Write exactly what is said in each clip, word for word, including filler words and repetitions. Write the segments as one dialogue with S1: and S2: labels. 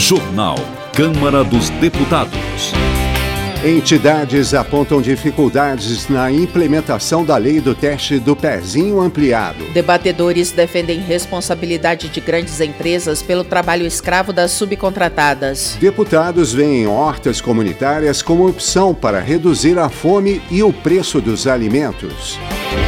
S1: Jornal Câmara dos Deputados.
S2: Entidades apontam dificuldades na implementação da lei do teste do pezinho ampliado.
S3: Debatedores defendem responsabilidade de grandes empresas pelo trabalho escravo das subcontratadas.
S2: Deputados veem hortas comunitárias como opção para reduzir a fome e o preço dos alimentos.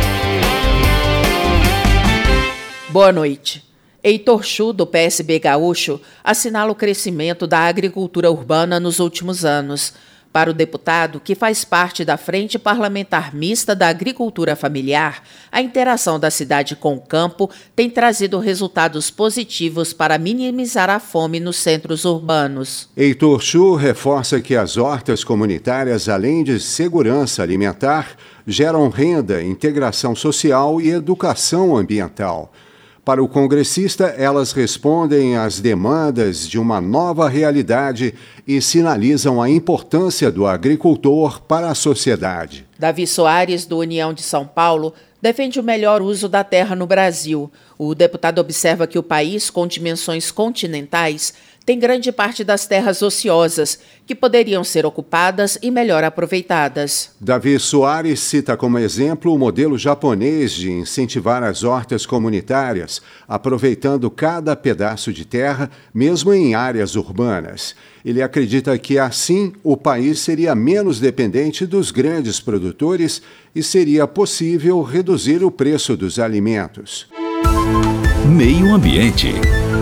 S3: Boa noite. Heitor Chu, do P S B gaúcho, assinala o crescimento da agricultura urbana nos últimos anos. Para o deputado, que faz parte da Frente Parlamentar Mista da Agricultura Familiar, a interação da cidade com o campo tem trazido resultados positivos para minimizar a fome nos centros urbanos.
S2: Heitor Chu reforça que as hortas comunitárias, além de segurança alimentar, geram renda, integração social e educação ambiental. Para o congressista, elas respondem às demandas de uma nova realidade e sinalizam a importância do agricultor para a sociedade.
S3: Davi Soares, do União de São Paulo, defende o melhor uso da terra no Brasil. O deputado observa que o país, com dimensões continentais, tem grande parte das terras ociosas, que poderiam ser ocupadas e melhor aproveitadas.
S2: Davi Soares cita como exemplo o modelo japonês de incentivar as hortas comunitárias, aproveitando cada pedaço de terra, mesmo em áreas urbanas. Ele acredita que, assim, o país seria menos dependente dos grandes produtores e seria possível reduzir o preço dos alimentos.
S1: Meio Ambiente.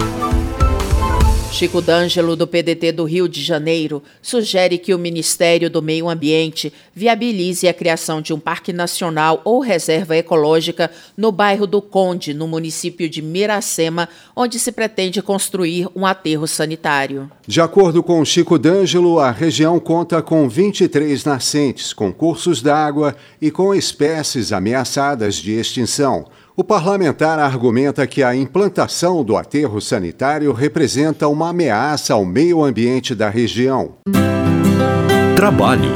S3: Chico D'Angelo, do P D T do Rio de Janeiro, sugere que o Ministério do Meio Ambiente viabilize a criação de um parque nacional ou reserva ecológica no bairro do Conde, no município de Miracema, onde se pretende construir um aterro sanitário.
S2: De acordo com Chico D'Angelo, a região conta com vinte e três nascentes, com cursos d'água e com espécies ameaçadas de extinção. O parlamentar argumenta que a implantação do aterro sanitário representa uma ameaça ao meio ambiente da região.
S1: Trabalho.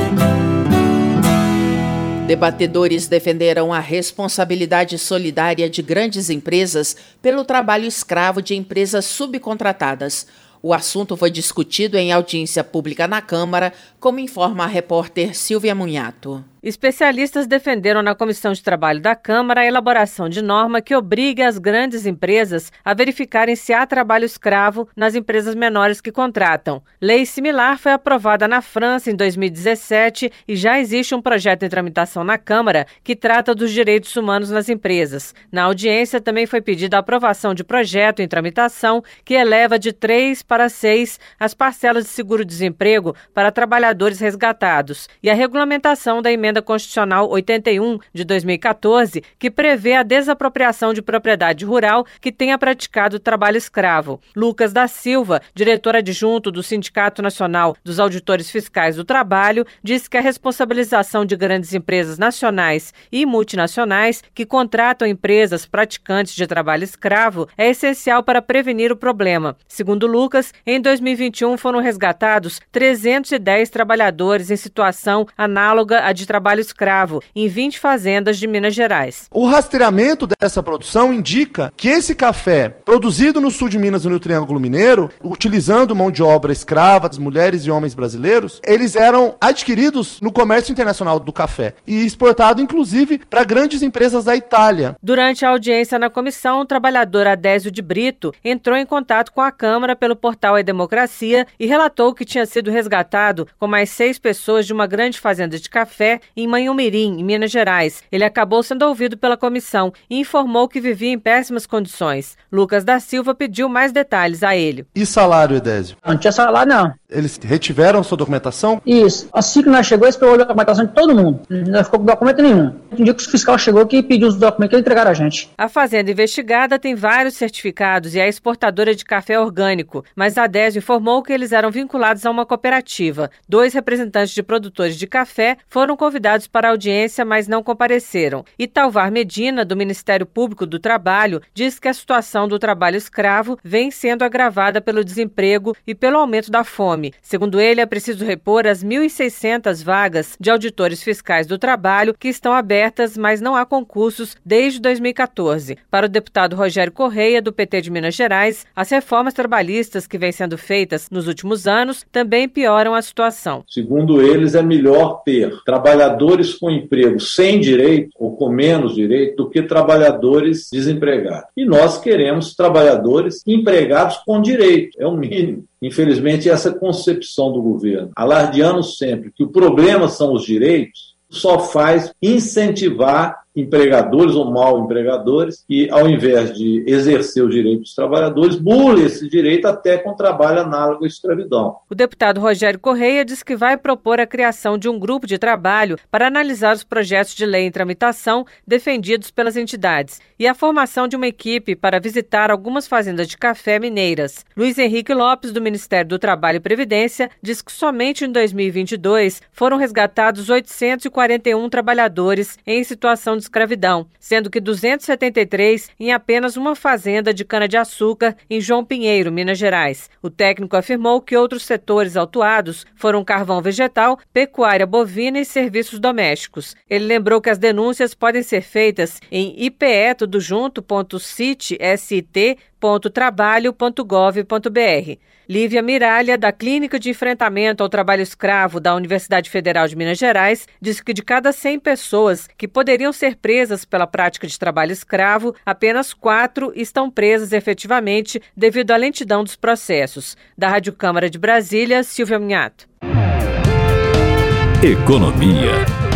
S3: Debatedores defenderam a responsabilidade solidária de grandes empresas pelo trabalho escravo de empresas subcontratadas. O assunto foi discutido em audiência pública na Câmara, como informa a repórter Silvia Munhato.
S4: Especialistas defenderam na Comissão de Trabalho da Câmara a elaboração de norma que obrigue as grandes empresas a verificarem se há trabalho escravo nas empresas menores que contratam. Lei similar foi aprovada na França em dois mil e dezessete e já existe um projeto em tramitação na Câmara que trata dos direitos humanos nas empresas. Na audiência também foi pedida a aprovação de projeto em tramitação que eleva de três para seis as parcelas de seguro-desemprego para trabalhadores resgatados e a regulamentação da emenda Constitucional oitenta e um de dois mil e catorze, que prevê a desapropriação de propriedade rural que tenha praticado trabalho escravo. Lucas da Silva, diretor adjunto do Sindicato Nacional dos Auditores Fiscais do Trabalho, disse que a responsabilização de grandes empresas nacionais e multinacionais que contratam empresas praticantes de trabalho escravo é essencial para prevenir o problema. Segundo Lucas, em dois mil e vinte e um foram resgatados trezentos e dez trabalhadores em situação análoga à de trabalho escravo em vinte fazendas de Minas Gerais.
S5: O rastreamento dessa produção indica que esse café, produzido no sul de Minas e no Triângulo Mineiro, utilizando mão de obra escrava, das mulheres e homens brasileiros, eles eram adquiridos no comércio internacional do café e exportado, inclusive, para grandes empresas da Itália.
S4: Durante a audiência na comissão, o trabalhador Adésio de Brito entrou em contato com a Câmara pelo portal E-Democracia e relatou que tinha sido resgatado com mais seis pessoas de uma grande fazenda de café em Manhumirim, em Minas Gerais. Ele acabou sendo ouvido pela comissão e informou que vivia em péssimas condições. Lucas da Silva pediu mais detalhes a ele.
S5: E salário, Edésio?
S6: Não tinha salário, não.
S5: Eles retiveram sua documentação?
S6: Isso. Assim que nós chegou, eles pegou a documentação de todo mundo. Não ficou com documento nenhum. Um dia que o fiscal chegou que pediu os documentos que eles entregaram a gente.
S4: A fazenda investigada tem vários certificados e é exportadora de café orgânico, mas a Adésio informou que eles eram vinculados a uma cooperativa. Dois representantes de produtores de café foram convidados convidados para a audiência, mas não compareceram. E Talvar Medina, do Ministério Público do Trabalho, diz que a situação do trabalho escravo vem sendo agravada pelo desemprego e pelo aumento da fome. Segundo ele, é preciso repor as mil e seiscentas vagas de auditores fiscais do trabalho que estão abertas, mas não há concursos desde dois mil e quatorze. Para o deputado Rogério Correia, do P T de Minas Gerais, as reformas trabalhistas que vêm sendo feitas nos últimos anos também pioram a situação.
S7: Segundo eles, é melhor ter trabalhadores com emprego sem direito ou com menos direito do que trabalhadores desempregados. E nós queremos trabalhadores empregados com direito, é o mínimo. Infelizmente, essa concepção do governo, alardeando sempre que o problema são os direitos, só faz incentivar empregadores ou mal empregadores que, ao invés de exercer o direito dos trabalhadores, burle esse direito até com trabalho análogo à escravidão.
S4: O deputado Rogério Correia diz que vai propor a criação de um grupo de trabalho para analisar os projetos de lei em tramitação defendidos pelas entidades e a formação de uma equipe para visitar algumas fazendas de café mineiras. Luiz Henrique Lopes, do Ministério do Trabalho e Previdência, diz que somente em dois mil e vinte e dois foram resgatados oitocentos e quarenta e um trabalhadores em situação de escravidão, sendo que duzentos e setenta e três em apenas uma fazenda de cana-de-açúcar em João Pinheiro, Minas Gerais. O técnico afirmou que outros setores autuados foram carvão vegetal, pecuária bovina e serviços domésticos. Ele lembrou que as denúncias podem ser feitas em ipetudojunto ponto sit ponto trabalho ponto gov ponto br. Lívia Miralha, da Clínica de Enfrentamento ao Trabalho Escravo da Universidade Federal de Minas Gerais, disse que de cada cem pessoas que poderiam ser presas pela prática de trabalho escravo, apenas quatro estão presas efetivamente devido à lentidão dos processos. Da Rádio Câmara de Brasília, Silvia Minhato.
S1: Economia.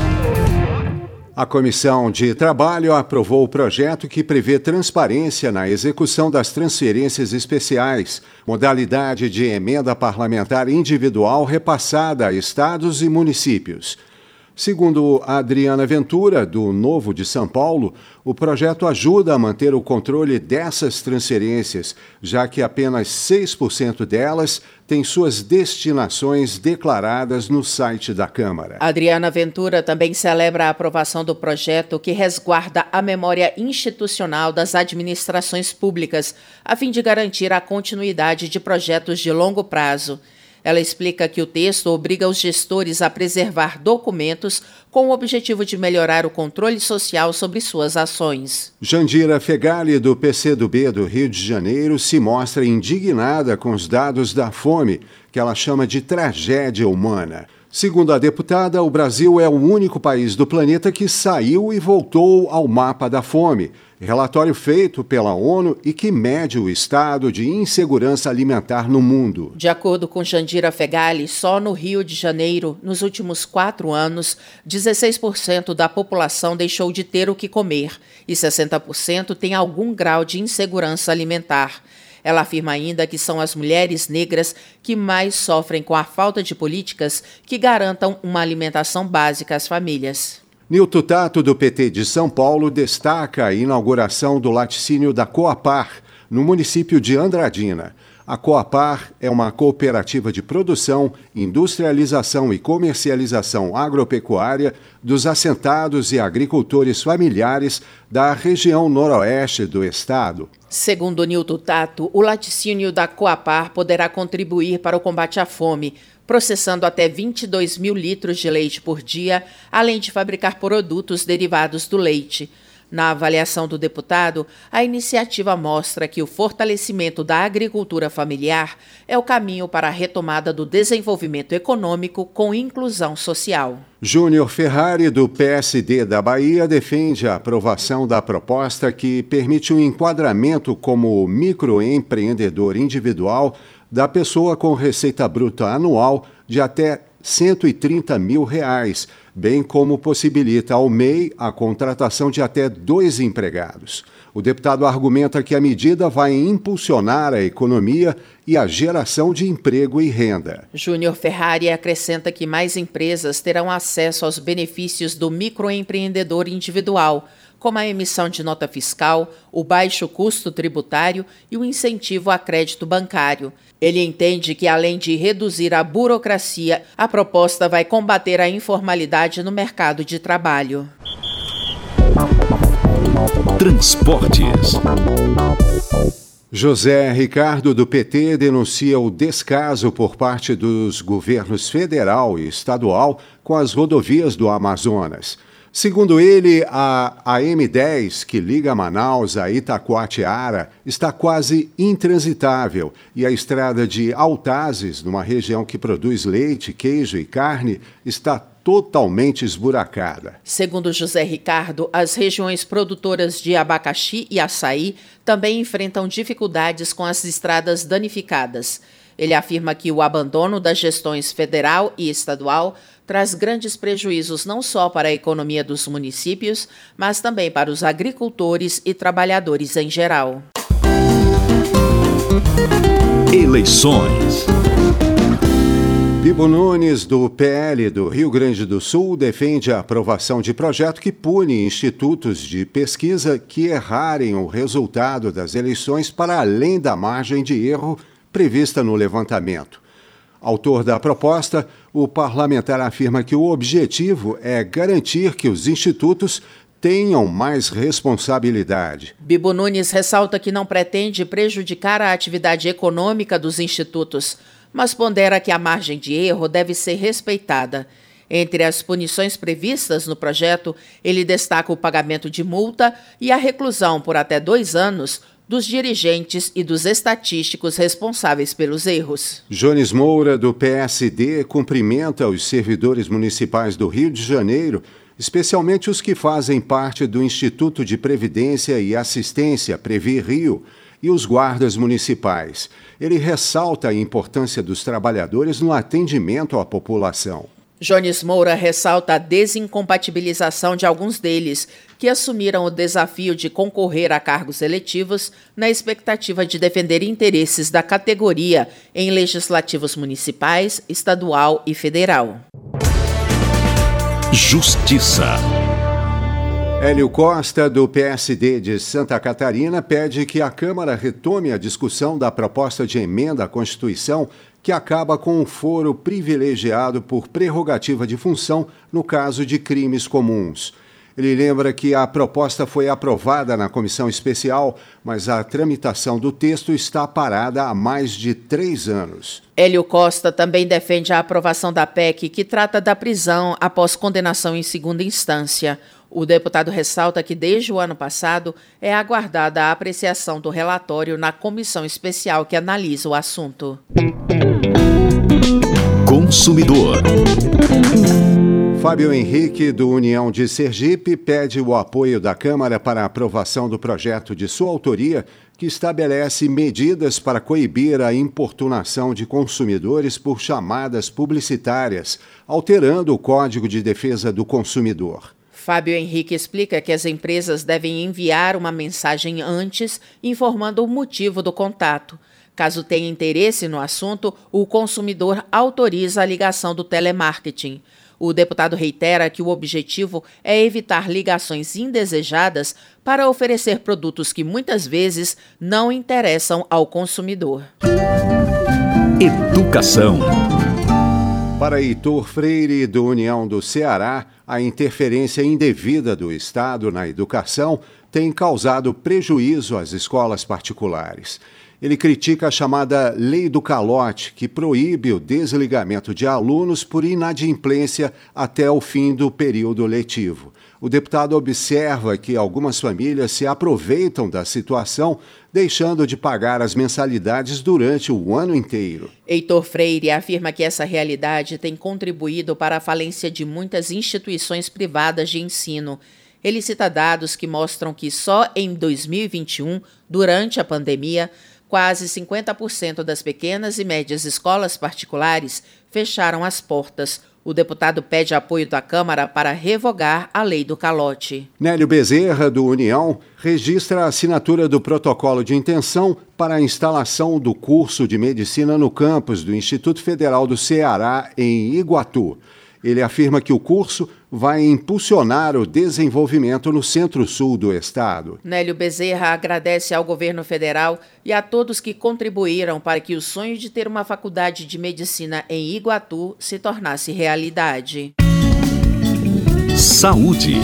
S2: A Comissão de Trabalho aprovou o projeto que prevê transparência na execução das transferências especiais, modalidade de emenda parlamentar individual repassada a estados e municípios. Segundo Adriana Ventura, do Novo de São Paulo, o projeto ajuda a manter o controle dessas transferências, já que apenas seis por cento delas têm suas destinações declaradas no site da Câmara.
S3: Adriana Ventura também celebra a aprovação do projeto que resguarda a memória institucional das administrações públicas, a fim de garantir a continuidade de projetos de longo prazo. Ela explica que o texto obriga os gestores a preservar documentos com o objetivo de melhorar o controle social sobre suas ações.
S2: Jandira Fegali, do P C do B do Rio de Janeiro, se mostra indignada com os dados da fome, que ela chama de tragédia humana. Segundo a deputada, o Brasil é o único país do planeta que saiu e voltou ao mapa da fome. Relatório feito pela ONU e que mede o estado de insegurança alimentar no mundo.
S3: De acordo com Jandira Fegali, só no Rio de Janeiro, nos últimos quatro anos, dezesseis por cento da população deixou de ter o que comer e sessenta por cento tem algum grau de insegurança alimentar. Ela afirma ainda que são as mulheres negras que mais sofrem com a falta de políticas que garantam uma alimentação básica às famílias.
S2: Nilton Tato, do P T de São Paulo, destaca a inauguração do laticínio da Coapar, no município de Andradina. A Coapar é uma cooperativa de produção, industrialização e comercialização agropecuária dos assentados e agricultores familiares da região noroeste do estado.
S3: Segundo Nilton Tato, o laticínio da Coapar poderá contribuir para o combate à fome, processando até vinte e dois mil litros de leite por dia, além de fabricar produtos derivados do leite. Na avaliação do deputado, a iniciativa mostra que o fortalecimento da agricultura familiar é o caminho para a retomada do desenvolvimento econômico com inclusão social.
S2: Júnior Ferrari, do P S D da Bahia, defende a aprovação da proposta que permite um enquadramento como microempreendedor individual da pessoa com receita bruta anual de até cento e trinta mil reais, bem como possibilita ao M E I a contratação de até dois empregados. O deputado argumenta que a medida vai impulsionar a economia e a geração de emprego e renda.
S3: Júnior Ferrari acrescenta que mais empresas terão acesso aos benefícios do microempreendedor individual, como a emissão de nota fiscal, o baixo custo tributário e o incentivo a crédito bancário. Ele entende que, além de reduzir a burocracia, a proposta vai combater a informalidade no mercado de trabalho.
S1: Transportes.
S2: José Ricardo, do P T, denuncia o descaso por parte dos governos federal e estadual com as rodovias do Amazonas. Segundo ele, a A M dez, que liga Manaus a Itacoatiara, está quase intransitável e a estrada de Altazes, numa região que produz leite, queijo e carne, está totalmente esburacada.
S3: Segundo José Ricardo, as regiões produtoras de abacaxi e açaí também enfrentam dificuldades com as estradas danificadas. Ele afirma que o abandono das gestões federal e estadual traz grandes prejuízos não só para a economia dos municípios, mas também para os agricultores e trabalhadores em geral.
S1: Eleições.
S2: Bibo Nunes, do P L do Rio Grande do Sul, defende a aprovação de projeto que pune institutos de pesquisa que errarem o resultado das eleições para além da margem de erro prevista no levantamento. Autor da proposta, o parlamentar afirma que o objetivo é garantir que os institutos tenham mais responsabilidade.
S3: Bibo Nunes ressalta que não pretende prejudicar a atividade econômica dos institutos, mas pondera que a margem de erro deve ser respeitada. Entre as punições previstas no projeto, ele destaca o pagamento de multa e a reclusão por até dois anos dos dirigentes e dos estatísticos responsáveis pelos erros.
S2: Jones Moura, do P S D, cumprimenta os servidores municipais do Rio de Janeiro, especialmente os que fazem parte do Instituto de Previdência e Assistência, Previr Rio, e os guardas municipais. Ele ressalta a importância dos trabalhadores no atendimento à população.
S3: Jones Moura ressalta a desincompatibilização de alguns deles, que assumiram o desafio de concorrer a cargos eletivos na expectativa de defender interesses da categoria em legislativos municipais, estadual e federal.
S1: Justiça.
S2: Hélio Costa, do P S D de Santa Catarina, pede que a Câmara retome a discussão da proposta de emenda à Constituição que acaba com o foro privilegiado por prerrogativa de função no caso de crimes comuns. Ele lembra que a proposta foi aprovada na comissão especial, mas a tramitação do texto está parada há mais de três anos.
S3: Hélio Costa também defende a aprovação da P E C que trata da prisão após condenação em segunda instância. O deputado ressalta que desde o ano passado é aguardada a apreciação do relatório na comissão especial que analisa o assunto.
S1: Consumidor.
S2: Fábio Henrique, do União de Sergipe, pede o apoio da Câmara para a aprovação do projeto de sua autoria que estabelece medidas para coibir a importunação de consumidores por chamadas publicitárias, alterando o Código de Defesa do Consumidor.
S3: Fábio Henrique explica que as empresas devem enviar uma mensagem antes, informando o motivo do contato. Caso tenha interesse no assunto, o consumidor autoriza a ligação do telemarketing. O deputado reitera que o objetivo é evitar ligações indesejadas para oferecer produtos que muitas vezes não interessam ao consumidor.
S1: Educação.
S2: Para Heitor Freire, do União do Ceará, a interferência indevida do Estado na educação tem causado prejuízo às escolas particulares. Ele critica a chamada Lei do Calote, que proíbe o desligamento de alunos por inadimplência até o fim do período letivo. O deputado observa que algumas famílias se aproveitam da situação, deixando de pagar as mensalidades durante o ano inteiro.
S3: Heitor Freire afirma que essa realidade tem contribuído para a falência de muitas instituições privadas de ensino. Ele cita dados que mostram que só em dois mil e vinte e um, durante a pandemia, quase cinquenta por cento das pequenas e médias escolas particulares fecharam as portas. O deputado pede apoio da Câmara para revogar a Lei do Calote.
S2: Nélio Bezerra, do União, registra a assinatura do protocolo de intenção para a instalação do curso de medicina no campus do Instituto Federal do Ceará, em Iguatu. Ele afirma que o curso vai impulsionar o desenvolvimento no centro-sul do estado.
S3: Nélio Bezerra agradece ao governo federal e a todos que contribuíram para que o sonho de ter uma faculdade de medicina em Iguatu se tornasse realidade.
S1: Saúde.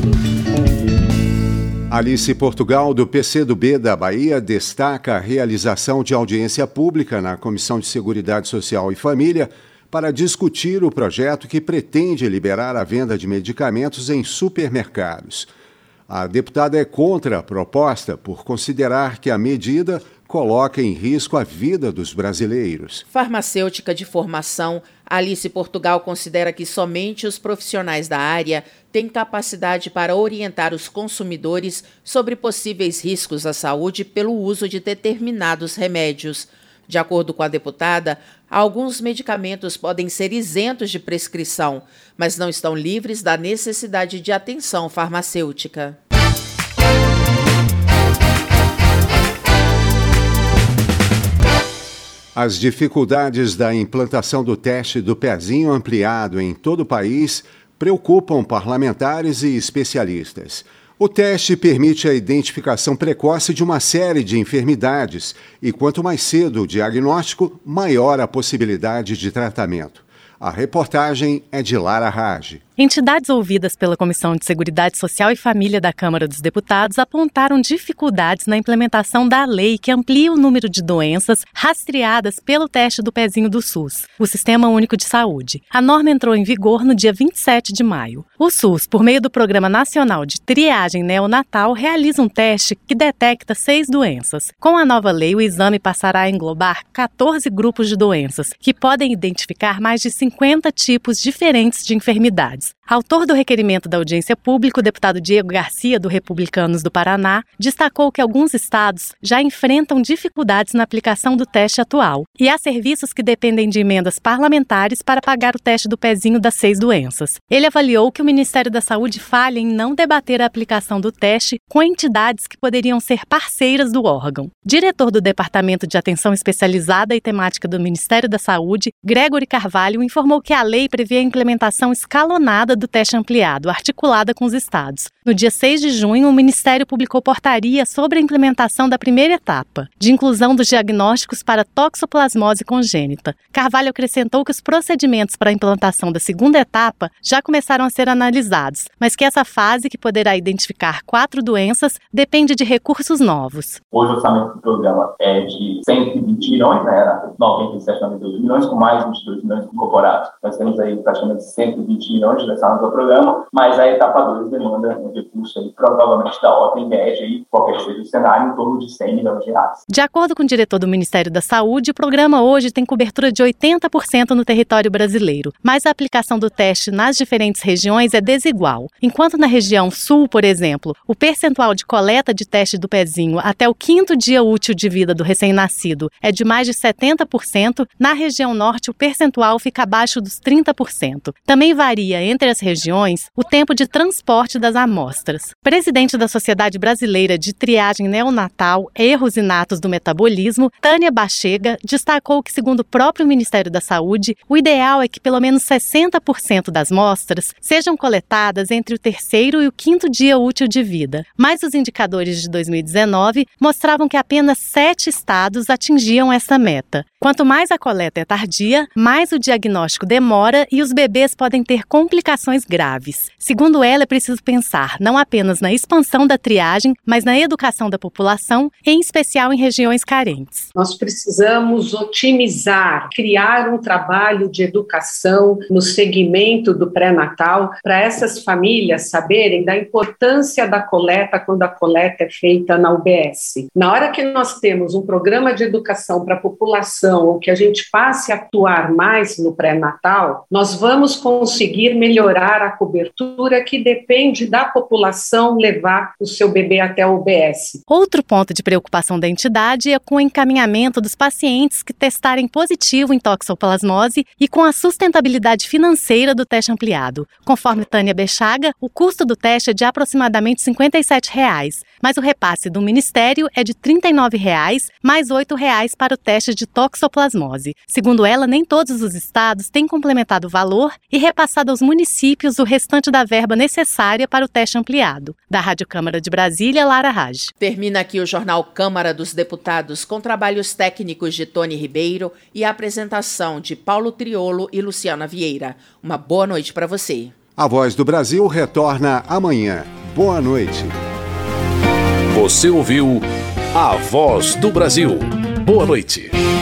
S2: Alice Portugal, do P C do B da Bahia, destaca a realização de audiência pública na Comissão de Seguridade Social e Família para discutir o projeto que pretende liberar a venda de medicamentos em supermercados. A deputada é contra a proposta por considerar que a medida coloca em risco a vida dos brasileiros.
S3: Farmacêutica de formação, Alice Portugal considera que somente os profissionais da área têm capacidade para orientar os consumidores sobre possíveis riscos à saúde pelo uso de determinados remédios. De acordo com a deputada, alguns medicamentos podem ser isentos de prescrição, mas não estão livres da necessidade de atenção farmacêutica.
S2: As dificuldades da implantação do teste do pezinho ampliado em todo o país preocupam parlamentares e especialistas. O teste permite a identificação precoce de uma série de enfermidades e, quanto mais cedo o diagnóstico, maior a possibilidade de tratamento. A reportagem é de Lara Rage.
S8: Entidades ouvidas pela Comissão de Seguridade Social e Família da Câmara dos Deputados apontaram dificuldades na implementação da lei que amplia o número de doenças rastreadas pelo teste do pezinho do SUS, o Sistema Único de Saúde. A norma entrou em vigor no dia vinte e sete de maio. O SUS, por meio do Programa Nacional de Triagem Neonatal, realiza um teste que detecta seis doenças. Com a nova lei, o exame passará a englobar quatorze grupos de doenças, que podem identificar mais de cinquenta tipos diferentes de enfermidades. Autor do requerimento da audiência pública, o deputado Diego Garcia, do Republicanos do Paraná, destacou que alguns estados já enfrentam dificuldades na aplicação do teste atual e há serviços que dependem de emendas parlamentares para pagar o teste do pezinho das seis doenças. Ele avaliou que o Ministério da Saúde falha em não debater a aplicação do teste com entidades que poderiam ser parceiras do órgão. Diretor do Departamento de Atenção Especializada e Temática do Ministério da Saúde, Gregory Carvalho, informou que a lei prevê a implementação escalonada do teste ampliado, articulada com os estados. No dia seis de junho, o Ministério publicou portaria sobre a implementação da primeira etapa, de inclusão dos diagnósticos para toxoplasmose congênita. Carvalho acrescentou que os procedimentos para a implantação da segunda etapa já começaram a ser analisados, mas que essa fase, que poderá identificar quatro doenças, depende de recursos novos.
S9: Hoje o orçamento do programa é de cento e vinte milhões, né? Era noventa e sete, noventa e dois milhões, com mais vinte e dois milhões incorporados. Nós temos aí praticamente cento e vinte milhões dessa do programa, mas a etapa dois demanda um recurso aí, provavelmente da ordem média, aí, qualquer seja o cenário, em torno de cem milhões de reais.
S8: De acordo com o diretor do Ministério da Saúde, o programa hoje tem cobertura de oitenta por cento no território brasileiro, mas a aplicação do teste nas diferentes regiões é desigual. Enquanto na região sul, por exemplo, o percentual de coleta de teste do pezinho até o quinto dia útil de vida do recém-nascido é de mais de setenta por cento, na região norte o percentual fica abaixo dos trinta por cento. Também varia entre as regiões o tempo de transporte das amostras. Presidente da Sociedade Brasileira de Triagem Neonatal, Erros Inatos do Metabolismo, Tânia Bachega, destacou que, segundo o próprio Ministério da Saúde, o ideal é que pelo menos sessenta por cento das amostras sejam coletadas entre o terceiro e o quinto dia útil de vida. Mas os indicadores de dois mil e dezenove mostravam que apenas sete estados atingiam essa meta. Quanto mais a coleta é tardia, mais o diagnóstico demora e os bebês podem ter complicações graves. Segundo ela, é preciso pensar não apenas na expansão da triagem, mas na educação da população, em especial em regiões carentes.
S10: Nós precisamos otimizar, criar um trabalho de educação no segmento do pré-natal para essas famílias saberem da importância da coleta quando a coleta é feita na U B S. Na hora que nós temos um programa de educação para a população, ou que a gente passe a atuar mais no pré-natal, nós vamos conseguir melhorar melhorar a cobertura que depende da população levar o seu bebê até o U B S.
S8: Outro ponto de preocupação da entidade é com o encaminhamento dos pacientes que testarem positivo em toxoplasmose e com a sustentabilidade financeira do teste ampliado. Conforme Tânia Bechaga, o custo do teste é de aproximadamente cinquenta e sete reais, mas o repasse do Ministério é de trinta e nove reais, mais oito reais para o teste de toxoplasmose. Segundo ela, nem todos os estados têm complementado o valor e repassado aos municípios o restante da verba necessária para o teste ampliado. Da Rádio Câmara de Brasília, Lara Raj.
S3: Termina aqui o Jornal Câmara dos Deputados com trabalhos técnicos de Tony Ribeiro e a apresentação de Paulo Triolo e Luciana Vieira. Uma boa noite para você.
S2: A Voz do Brasil retorna amanhã. Boa noite.
S1: Você ouviu A Voz do Brasil. Boa noite.